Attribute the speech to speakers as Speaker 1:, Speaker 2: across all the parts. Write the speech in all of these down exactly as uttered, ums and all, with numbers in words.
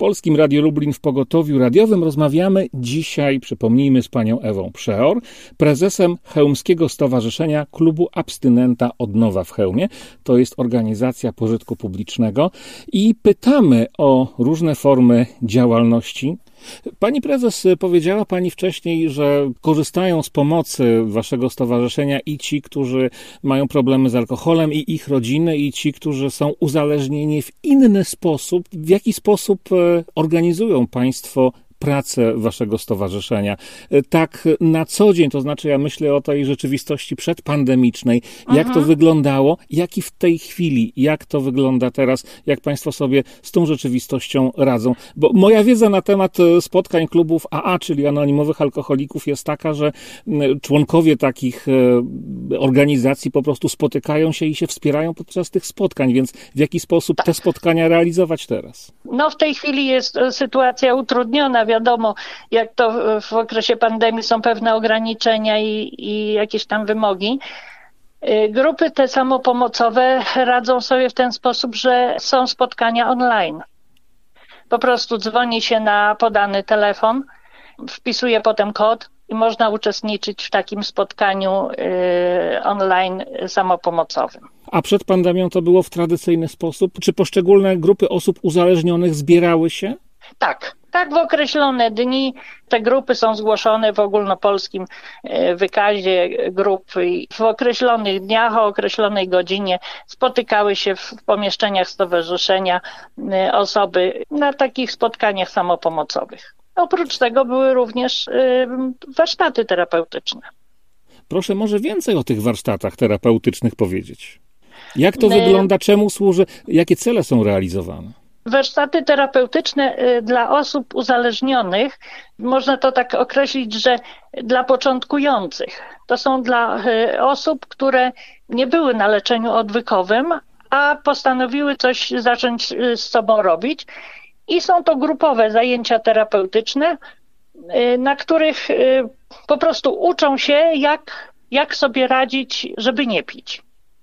Speaker 1: Polskim Radiu Lublin w pogotowiu radiowym rozmawiamy dzisiaj, przypomnijmy, z panią Ewą Przeor, prezesem Chełmskiego Stowarzyszenia Klubu Abstynenta Odnowa w Chełmie. To jest organizacja pożytku publicznego i pytamy o różne formy działalności. Pani prezes, powiedziała pani wcześniej, że korzystają z pomocy waszego stowarzyszenia i ci, którzy mają problemy z alkoholem, i ich rodziny, i ci, którzy są uzależnieni w inny sposób. W jaki sposób organizują państwo pracę waszego stowarzyszenia? Tak na co dzień, to znaczy ja myślę o tej rzeczywistości przedpandemicznej. Jak mhm. to wyglądało, jak i w tej chwili, jak to wygląda teraz, jak państwo sobie z tą rzeczywistością radzą. Bo moja wiedza na temat spotkań klubów A A, czyli anonimowych alkoholików, jest taka, że członkowie takich organizacji po prostu spotykają się i się wspierają podczas tych spotkań, więc w jaki sposób te spotkania realizować teraz?
Speaker 2: No w tej chwili jest sytuacja utrudniona. Wiadomo, jak to w okresie pandemii są pewne ograniczenia i, i jakieś tam wymogi. Grupy te samopomocowe radzą sobie w ten sposób, że są spotkania online. Po prostu dzwoni się na podany telefon, wpisuje potem kod i można uczestniczyć w takim spotkaniu y, online samopomocowym.
Speaker 1: A przed pandemią to było w tradycyjny sposób? Czy poszczególne grupy osób uzależnionych zbierały się?
Speaker 2: Tak, tak w określone dni. Te grupy są zgłoszone w ogólnopolskim wykazie grup i w określonych dniach, o określonej godzinie spotykały się w pomieszczeniach stowarzyszenia osoby na takich spotkaniach samopomocowych. Oprócz tego były również warsztaty terapeutyczne.
Speaker 1: Proszę może więcej o tych warsztatach terapeutycznych powiedzieć. Jak to My... wygląda, czemu służy, jakie cele są realizowane?
Speaker 2: Warsztaty terapeutyczne dla osób uzależnionych, można to tak określić, że dla początkujących. To są dla osób, które nie były na leczeniu odwykowym, a postanowiły coś zacząć z sobą robić. I są to grupowe zajęcia terapeutyczne, na których po prostu uczą się, jak, jak sobie radzić, żeby nie pić.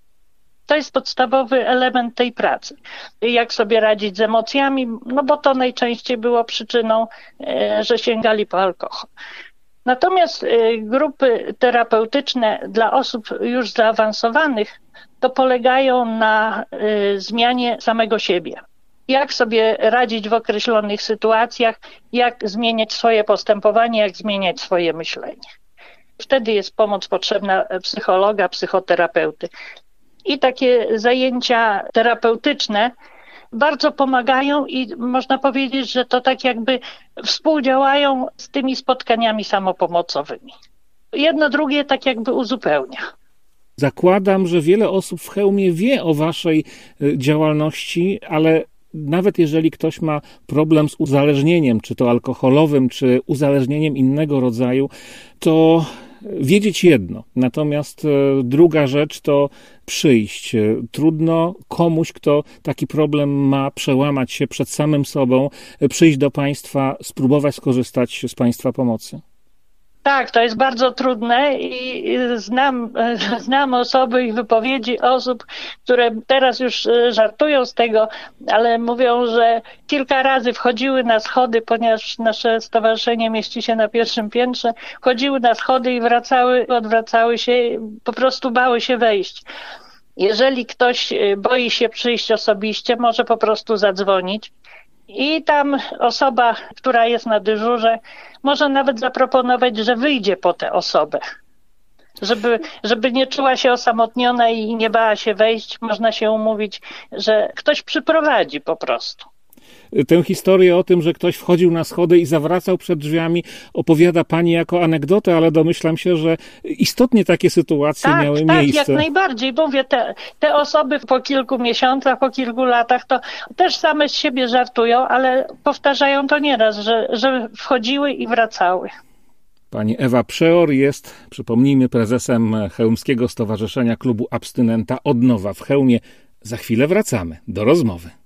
Speaker 2: To jest podstawowy element tej pracy. Jak sobie radzić z emocjami, no bo to najczęściej było przyczyną, że sięgali po alkohol. Natomiast grupy terapeutyczne dla osób już zaawansowanych to polegają na zmianie samego siebie. Jak sobie radzić w określonych sytuacjach, jak zmieniać swoje postępowanie, jak zmieniać swoje myślenie. Wtedy jest pomoc potrzebna psychologa, psychoterapeuty. I takie zajęcia terapeutyczne bardzo pomagają i można powiedzieć, że to tak jakby współdziałają z tymi spotkaniami samopomocowymi. Jedno drugie tak jakby uzupełnia.
Speaker 1: Zakładam, że wiele osób w Chełmie wie o waszej działalności, ale nawet jeżeli ktoś ma problem z uzależnieniem, czy to alkoholowym, czy uzależnieniem innego rodzaju, to wiedzieć jedno. Natomiast druga rzecz to przyjść. Trudno komuś, kto taki problem ma, przełamać się przed samym sobą, przyjść do państwa, spróbować skorzystać z państwa pomocy.
Speaker 2: Tak, to jest bardzo trudne i znam, znam osoby i wypowiedzi osób, które teraz już żartują z tego, ale mówią, że kilka razy wchodziły na schody, ponieważ nasze stowarzyszenie mieści się na pierwszym piętrze, wchodziły na schody i wracały, odwracały się, po prostu bały się wejść. Jeżeli ktoś boi się przyjść osobiście, może po prostu zadzwonić. I tam osoba, która jest na dyżurze, może nawet zaproponować, że wyjdzie po tę osobę. Żeby, żeby nie czuła się osamotniona i nie bała się wejść, można się umówić, że ktoś przyprowadzi po prostu.
Speaker 1: Tę historię o tym, że ktoś wchodził na schody i zawracał przed drzwiami, opowiada pani jako anegdotę, ale domyślam się, że istotnie takie sytuacje
Speaker 2: tak,
Speaker 1: miały
Speaker 2: tak,
Speaker 1: miejsce.
Speaker 2: Tak, jak najbardziej, bo mówię, te, te osoby po kilku miesiącach, po kilku latach to też same z siebie żartują, ale powtarzają to nieraz, że, że wchodziły i wracały.
Speaker 1: Pani Ewa Przeor jest, przypomnijmy, prezesem Chełmskiego Stowarzyszenia Klubu Abstynenta Odnowa w Chełmie. Za chwilę wracamy do rozmowy.